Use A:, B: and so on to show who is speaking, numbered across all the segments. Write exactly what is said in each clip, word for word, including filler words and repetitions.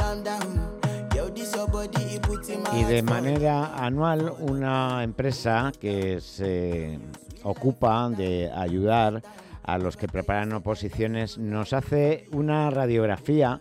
A: Y de manera anual, una empresa que se ocupa de ayudar a los que preparan oposiciones nos hace una radiografía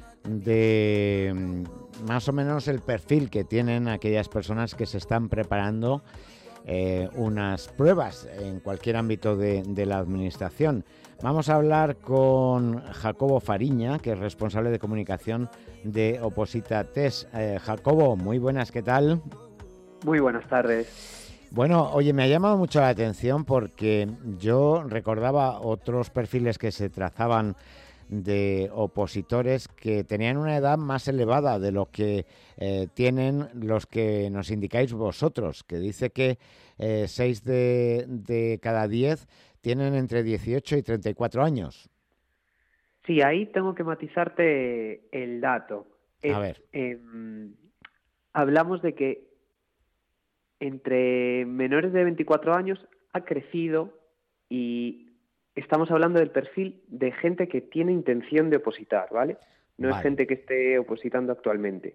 A: de más o menos el perfil que tienen aquellas personas que se están preparando eh, unas pruebas en cualquier ámbito de, de la administración. Vamos a hablar con Jacobo Fariña, que es responsable de comunicación de Oposita Test. Eh, Jacobo, muy buenas, ¿qué tal?
B: Muy buenas tardes.
A: Bueno, oye, me ha llamado mucho la atención porque yo recordaba otros perfiles que se trazaban de opositores que tenían una edad más elevada de lo que eh, tienen los que nos indicáis vosotros, que dice que eh, seis de, de cada diez tienen entre dieciocho y treinta y cuatro años.
B: Sí, ahí tengo que matizarte el dato. Es,
A: A ver.
B: Eh, hablamos de que entre menores de veinticuatro años ha crecido y estamos hablando del perfil de gente que tiene intención de opositar, ¿vale? No
A: Vale.
B: es gente que esté opositando actualmente.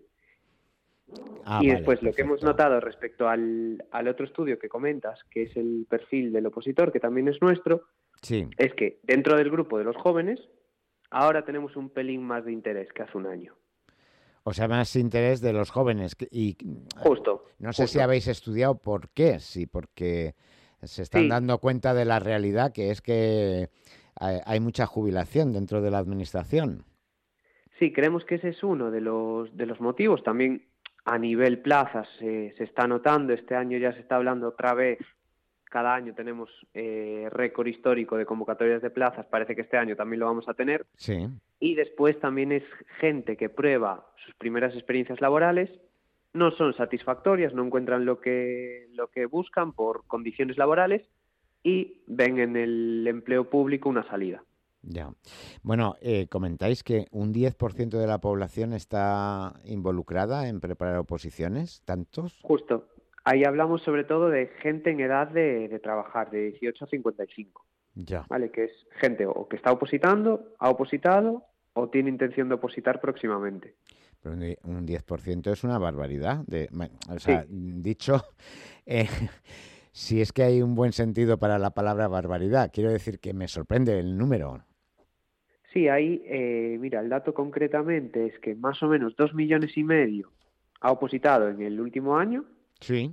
A: Ah,
B: y
A: vale,
B: después lo
A: perfecto.
B: que hemos notado respecto al, al otro estudio que comentas, que es el perfil del opositor, que también es nuestro,
A: Sí.
B: es que dentro del grupo de los jóvenes ahora tenemos un pelín más de interés que hace un año.
A: O sea, más interés de los jóvenes. Y
B: Justo.
A: no sé
B: justo.
A: si habéis estudiado por qué, sí, porque se están
B: Sí,
A: dando cuenta de la realidad, que es que hay, hay mucha jubilación dentro de la administración.
B: sí, creemos que ese es uno de los, de los motivos. También a nivel plazas eh, se está notando, este año ya se está hablando otra vez, cada año tenemos eh, récord histórico de convocatorias de plazas, parece que este año también lo vamos a tener.
A: Sí.
B: Y después también es gente que prueba sus primeras experiencias laborales, no son satisfactorias, no encuentran lo que, lo que buscan por condiciones laborales y ven en el empleo público una salida.
A: Ya. Bueno, eh, comentáis que un diez por ciento de la población está involucrada en preparar oposiciones, ¿tantos?
B: Justo. Ahí hablamos sobre todo de gente en edad de, de trabajar, de dieciocho a cincuenta y cinco,
A: Ya.
B: ¿vale? Que es gente o que está opositando, ha opositado o tiene intención de opositar próximamente.
A: Pero un die- un diez por ciento es una barbaridad. De, ma- o sea,
B: Sí,
A: dicho, eh, si es que hay un buen sentido para la palabra barbaridad, quiero decir que me sorprende el número.
B: sí, ahí, eh, mira, el dato concretamente es que más o menos dos millones y medio ha opositado en el último año
A: Sí.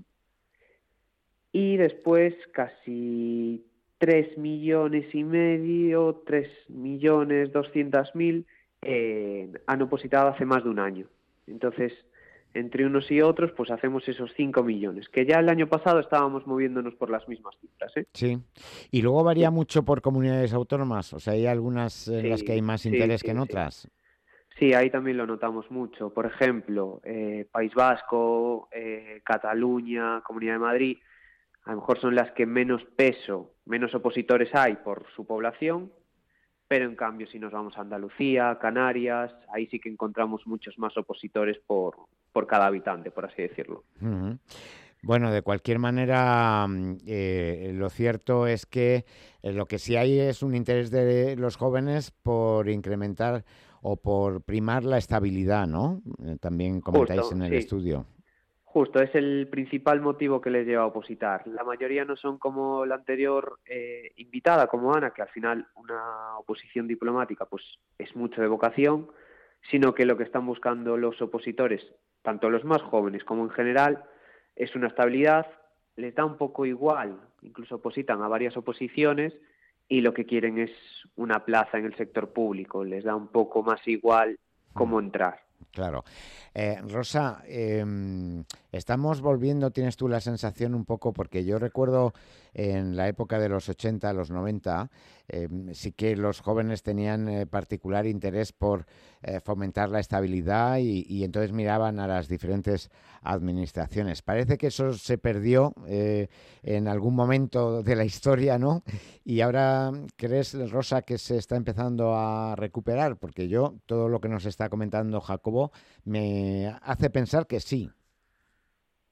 B: y después casi tres millones y medio, tres millones doscientos mil eh, han opositado hace más de un año. Entonces, entre unos y otros, pues hacemos esos cinco millones, que ya el año pasado estábamos moviéndonos por las mismas cifras, ¿eh?
A: Sí. Y luego varía
B: Sí,
A: mucho por comunidades autónomas. O sea, hay algunas en las que hay
B: sí,
A: más
B: sí,
A: interés que en
B: sí, sí.
A: otras.
B: Sí, ahí también lo notamos mucho. Por ejemplo, eh, País Vasco, eh, Cataluña, Comunidad de Madrid, a lo mejor son las que menos peso, menos opositores hay por su población, pero en cambio si nos vamos a Andalucía, Canarias, ahí sí que encontramos muchos más opositores por, por cada habitante, por así decirlo.
A: Ujú. Bueno, de cualquier manera, mm, eh, lo cierto es que eh, lo que sí hay es un interés de los jóvenes por incrementar o por primar la estabilidad, ¿no? Eh, también comentáis
B: Justo,
A: en el
B: sí.
A: estudio.
B: Justo, es el principal motivo que les lleva a opositar. La mayoría no son como la anterior eh, invitada, como Ana, que al final una oposición diplomática pues es mucho de vocación, sino que lo que están buscando los opositores, tanto los más jóvenes como en general, es una estabilidad, les da un poco igual, incluso opositan a varias oposiciones y lo que quieren es una plaza en el sector público, les da un poco más igual
A: Mm.
B: cómo entrar.
A: Claro. Eh, Rosa, eh, estamos volviendo, tienes tú la sensación un poco, porque yo recuerdo en la época de los ochenta, los noventa, eh, sí que los jóvenes tenían eh, particular interés por eh, fomentar la estabilidad y, y entonces miraban a las diferentes administraciones. Parece que eso se perdió eh, en algún momento de la historia, ¿no? Y ahora, ¿crees, Rosa, que se está empezando a recuperar? Porque yo, todo lo que nos está comentando Jacobo, me hace pensar que sí.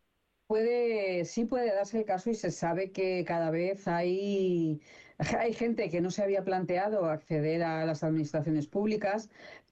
C: Puede, sí puede darse el caso y se sabe que cada vez hay, hay gente que no se había planteado acceder a las administraciones públicas,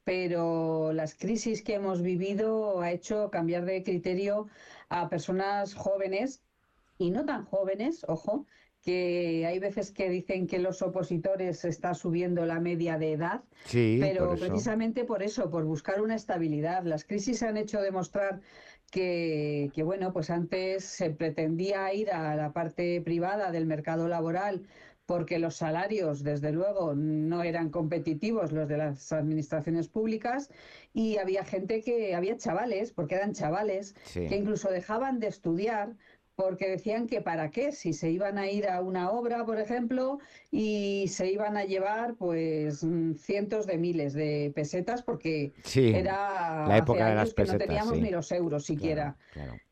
C: pero las crisis que hemos vivido ha hecho cambiar de criterio a personas jóvenes y no tan jóvenes, ojo, que hay veces que dicen que los opositores está subiendo la media de edad,
A: Sí, por
C: pero
A: eso.
C: precisamente por eso, por buscar una estabilidad. Las crisis han hecho demostrar que, que, bueno, pues antes se pretendía ir a la parte privada del mercado laboral porque los salarios, desde luego, no eran competitivos los de las administraciones públicas y había gente que, había chavales, porque eran chavales,
A: Sí,
C: que incluso dejaban de estudiar porque decían que para qué, si se iban a ir a una obra, por ejemplo, y se iban a llevar pues mm, cientos de miles de pesetas, porque
A: sí, la
C: era hace
A: época de las
C: años que no
A: pesetas,
C: teníamos ni
A: sí,
C: los euros
A: claro,
C: siquiera.
A: claro.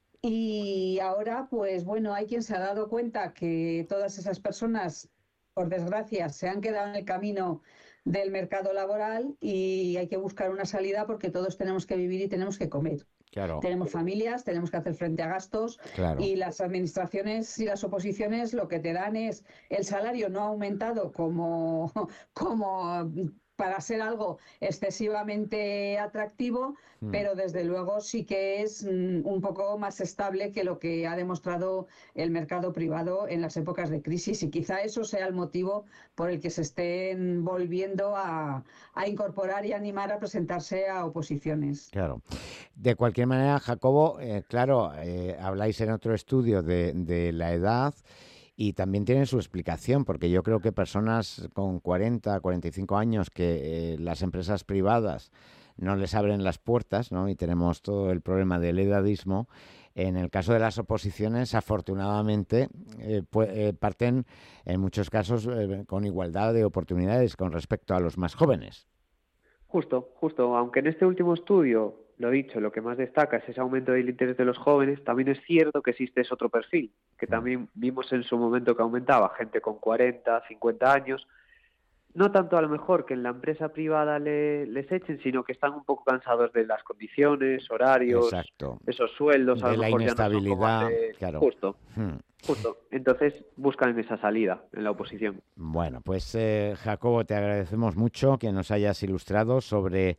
C: Y ahora, pues bueno, hay quien se ha dado cuenta que todas esas personas, por desgracia, se han quedado en el camino del mercado laboral y hay que buscar una salida porque todos tenemos que vivir y tenemos que comer.
A: Claro,
C: Tenemos familias, tenemos que hacer frente a gastos
A: claro.
C: y las administraciones y las oposiciones lo que te dan es el salario no ha aumentado como, como para ser algo excesivamente atractivo,
A: Mm.
C: pero desde luego sí que es mm, un poco más estable que lo que ha demostrado el mercado privado en las épocas de crisis y quizá eso sea el motivo por el que se estén volviendo a, a incorporar y animar a presentarse a oposiciones.
A: Claro. De cualquier manera, Jacobo, eh, claro, eh, habláis en otro estudio de, de la edad y también tiene su explicación, porque yo creo que personas con cuarenta, cuarenta y cinco años que eh, las empresas privadas no les abren las puertas, ¿no? Y tenemos todo el problema del edadismo. En el caso de las oposiciones, afortunadamente, eh, pu- eh, parten en muchos casos eh, con igualdad de oportunidades con respecto a los más jóvenes.
B: Justo, justo. Aunque en este último estudio, lo dicho, lo que más destaca es ese aumento del interés de los jóvenes, también es cierto que existe ese otro perfil, que
A: Mm.
B: también vimos en su momento que aumentaba, gente con cuarenta, cincuenta años. No tanto a lo mejor que en la empresa privada le- les echen, sino que están un poco cansados de las condiciones, horarios,
A: Exacto.
B: esos sueldos a
A: De
B: lo
A: la
B: mejor ya no son como
A: inestabilidad,
B: hace
A: claro.
B: justo,
A: Hmm.
B: justo. Entonces buscan esa salida en la oposición.
A: Bueno, pues eh, Jacobo, te agradecemos mucho que nos hayas ilustrado sobre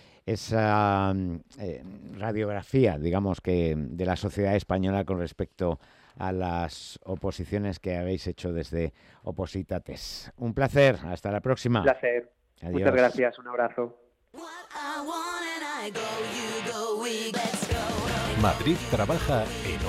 A: esa mm, eh, radiografía, digamos que de la sociedad española con respecto a las oposiciones que habéis hecho desde Opositates. Un placer, hasta la próxima.
B: Placer. Muchas
A: Adiós.
B: gracias. Un abrazo.
D: Madrid trabaja en